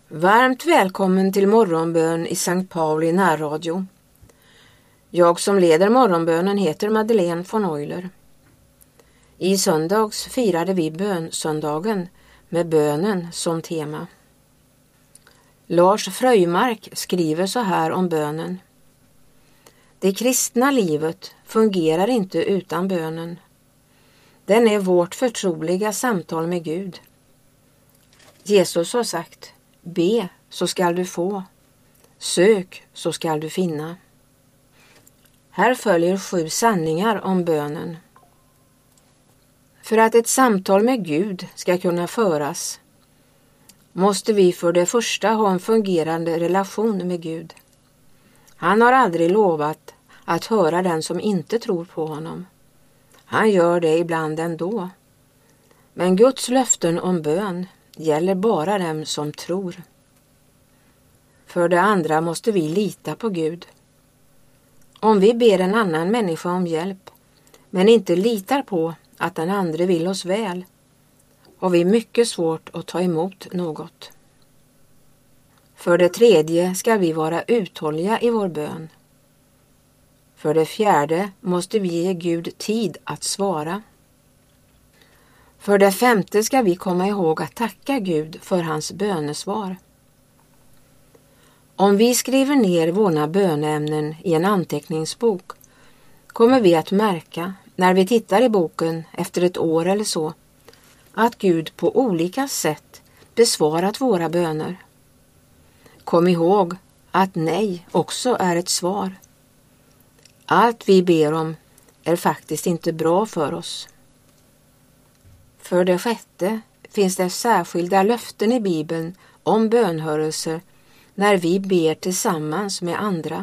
Varmt välkommen till morgonbön i Sankt Pauli närradio. Jag som leder morgonbönen heter Madeleine von Euler. I söndags firade vi bönsöndagen med bönen som tema. Lars Fröjmark skriver så här om bönen. Det kristna livet fungerar inte utan bönen. Den är vårt förtroliga samtal med Gud. Jesus har sagt: be så skall du få, sök så skall du finna. Här följer 7 sanningar om bönen. För att ett samtal med Gud ska kunna föras måste vi för det första ha en fungerande relation med Gud. Han har aldrig lovat att höra den som inte tror på honom. Han gör det ibland ändå. Men Guds löften om bön gäller bara dem som tror. För det andra måste vi lita på Gud. Om vi ber en annan människa om hjälp men inte litar på att den andra vill oss väl, har vi mycket svårt att ta emot något. För det tredje ska vi vara uthålliga i vår bön. För det fjärde måste vi ge Gud tid att svara. För det femte ska vi komma ihåg att tacka Gud för hans bönesvar. Om vi skriver ner våra böneämnen i en anteckningsbok kommer vi att märka, när vi tittar i boken efter ett år eller så, att Gud på olika sätt besvarat våra böner. Kom ihåg att nej också är ett svar. Allt vi ber om är faktiskt inte bra för oss. För det sjätte finns det särskilda löften i Bibeln om bönhörelse när vi ber tillsammans med andra.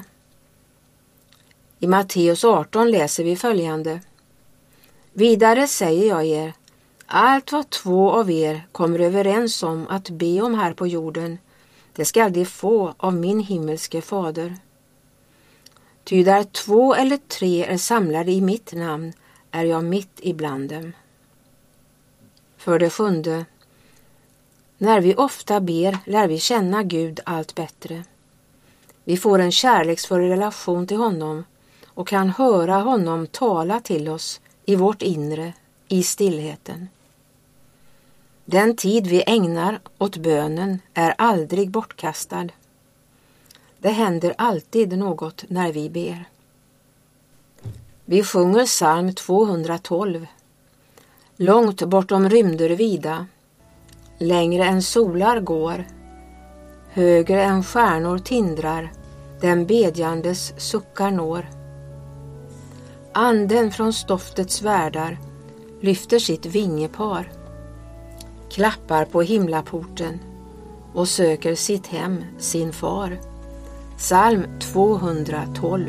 I Matteus 18 läser vi följande. Vidare säger jag er, allt vad 2 av er kommer överens om att be om här på jorden, det skall de få av min himmelske fader. Ty där 2 eller 3 är samlade i mitt namn är jag mitt ibland dem. För det sjunde, när vi ofta ber lär vi känna Gud allt bättre. Vi får en kärleksfull relation till honom och kan höra honom tala till oss i vårt inre, i stillheten. Den tid vi ägnar åt bönen är aldrig bortkastad. Det händer alltid något när vi ber. Vi sjunger psalm 212. Långt bortom rymder vida, längre än solar går, högre än stjärnor tindrar, den bedjandes suckar når. Anden från stoftets världar lyfter sitt vingepar, klappar på himlaporten och söker sitt hem, sin far. Psalm 212.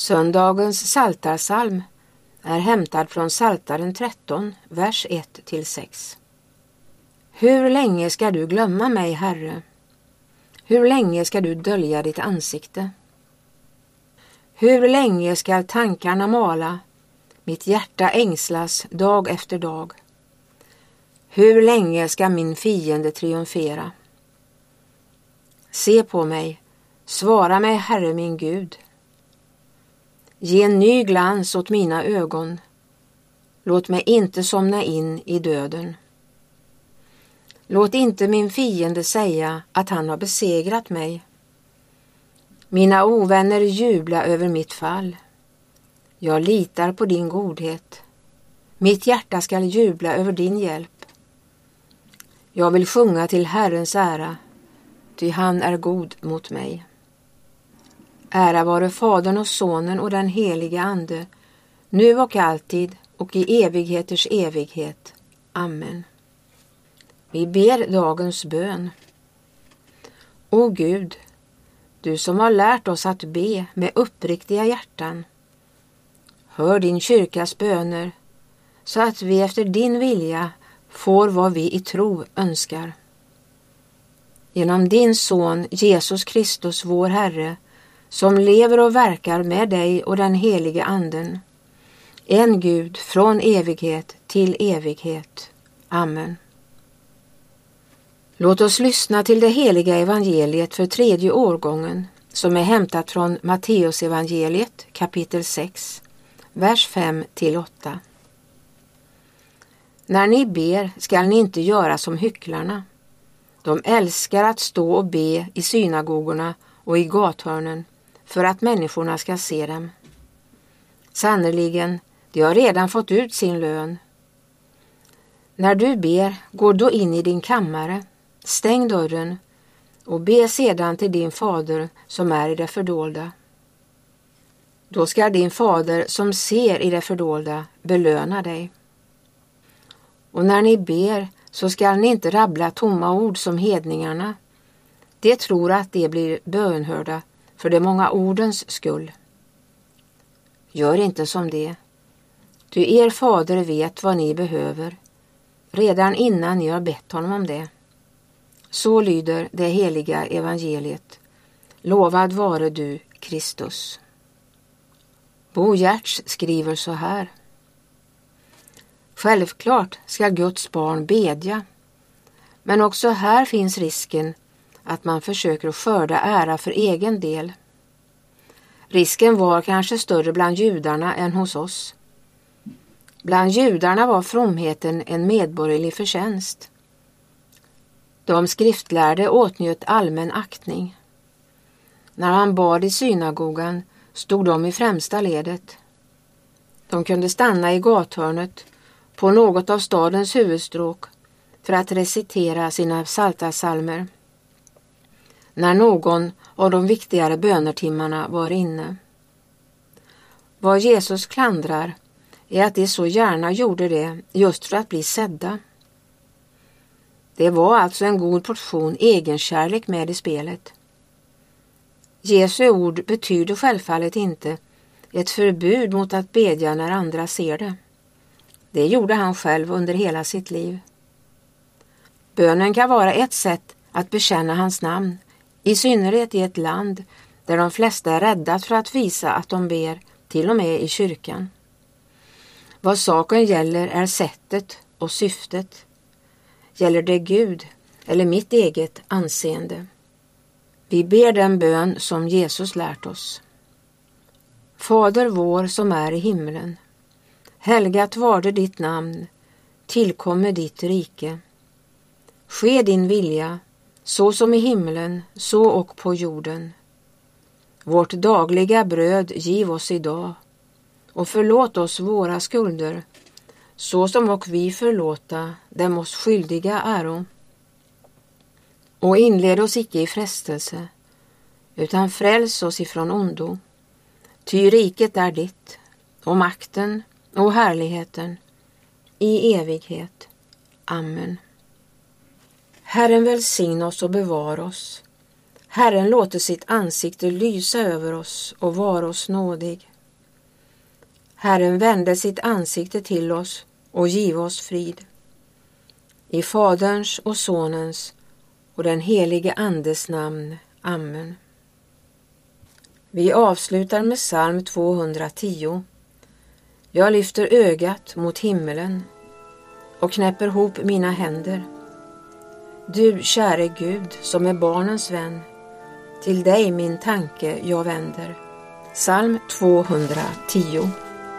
Söndagens psaltarpsalm är hämtad från Psaltaren 13, vers 1-6. Hur länge ska du glömma mig, Herre? Hur länge ska du dölja ditt ansikte? Hur länge ska tankarna mala, mitt hjärta ängslas dag efter dag? Hur länge ska min fiende triumfera? Se på mig, svara mig, Herre min Gud. Ge en ny glans åt mina ögon. Låt mig inte somna in i döden. Låt inte min fiende säga att han har besegrat mig. Mina ovänner jublar över mitt fall. Jag litar på din godhet. Mitt hjärta skall jubla över din hjälp. Jag vill sjunga till Herrens ära, ty han är god mot mig. Ära vare Fadern och Sonen och den helige Ande, nu och alltid och i evigheters evighet. Amen. Vi ber dagens bön. O Gud, du som har lärt oss att be med uppriktiga hjärtan, hör din kyrkas böner så att vi efter din vilja får vad vi i tro önskar. Genom din son Jesus Kristus, vår Herre, som lever och verkar med dig och den helige Anden, en Gud från evighet till evighet. Amen. Låt oss lyssna till det heliga evangeliet för 3:e årgången, som är hämtat från Matteus evangeliet kapitel 6, vers 5-8. När ni ber skall ni inte göra som hycklarna. De älskar att stå och be i synagogorna och i gathörnen för att människorna ska se dem. Sannerligen, de har redan fått ut sin lön. När du ber, gå då in i din kammare, stäng dörren och be sedan till din fader som är i det fördolda. Då ska din fader som ser i det fördolda belöna dig. Och när ni ber så ska ni inte rabbla tomma ord som hedningarna. De tror att de blir bönhörda för de många ordens skull. Gör inte som det. Ty er fader vet vad ni behöver, redan innan ni har bett honom om det. Så lyder det heliga evangeliet. Lovad vare du, Kristus. Bo Giertz skriver så här. Självklart ska Guds barn bedja, men också här finns risken att man försöker skörda ära för egen del. Risken var kanske större bland judarna än hos oss. Bland judarna var fromheten en medborgerlig förtjänst. De skriftlärde åtnjöt allmän aktning. När han bad i synagogan stod de i främsta ledet. De kunde stanna i gathörnet på något av stadens huvudstråk för att recitera sina psaltarpsalmer när någon av de viktigare bönertimmarna var inne. Vad Jesus klandrar är att de så gärna gjorde det just för att bli sedda. Det var alltså en god portion egenkärlek med i spelet. Jesu ord betyder självfallet inte ett förbud mot att bedja när andra ser det. Det gjorde han själv under hela sitt liv. Bönen kan vara ett sätt att bekänna hans namn, i synnerhet i ett land där de flesta är rädda för att visa att de ber, till och med i kyrkan. Vad saken gäller är sättet och syftet. Gäller det Gud eller mitt eget anseende? Vi ber den bön som Jesus lärt oss. Fader vår som är i himlen. Helgat varde ditt namn, tillkommer ditt rike. Ske din vilja, så som i himlen, så och på jorden. Vårt dagliga bröd giv oss idag, och förlåt oss våra skulder, så som och vi förlåta dem oss skyldiga äro. Och inled oss icke i frestelse, utan fräls oss ifrån ondo. Ty riket är ditt, och makten och härligheten i evighet. Amen. Herren välsigna oss och bevara oss. Herren låter sitt ansikte lysa över oss och vara oss nådig. Herren vände sitt ansikte till oss och giv oss frid. I Faderns och Sonens och den helige Andes namn. Amen. Vi avslutar med psalm 210. Jag lyfter ögat mot himmelen och knäpper ihop mina händer. Du, käre Gud, som är barnens vän, till dig min tanke jag vänder. Psalm 210.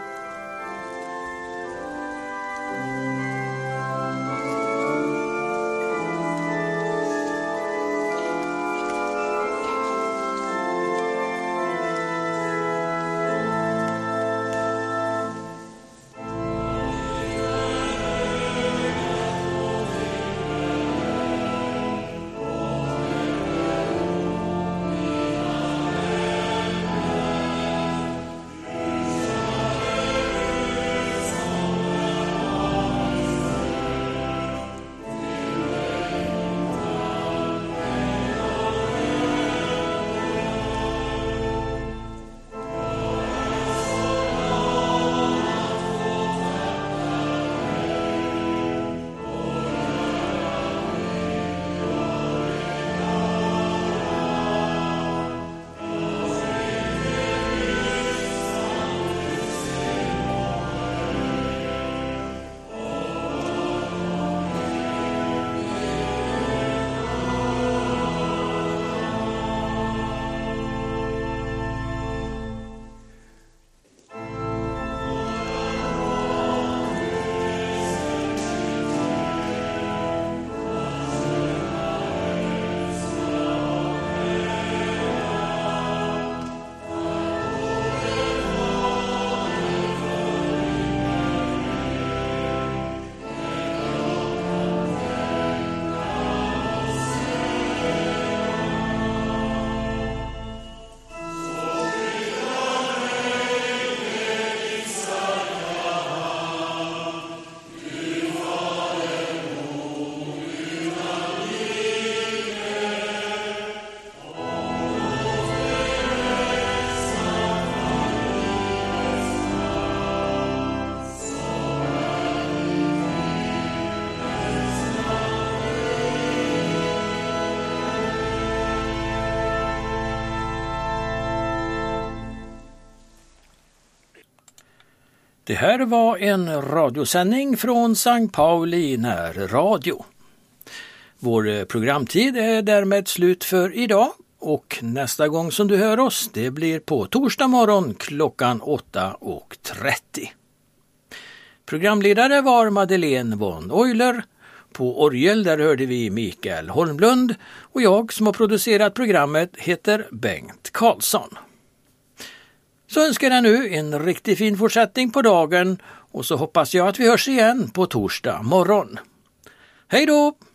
Det här var en radiosändning från Sankt Pauli närradio. Vår programtid är därmed slut för idag och nästa gång som du hör oss det blir på torsdag morgon klockan 8:30. Programledare var Madeleine von Euler. På orgel där hörde vi Mikael Holmlund och jag som har producerat programmet heter Bengt Karlsson. Så önskar jag nu en riktigt fin fortsättning på dagen och så hoppas jag att vi hörs igen på torsdag morgon. Hej då!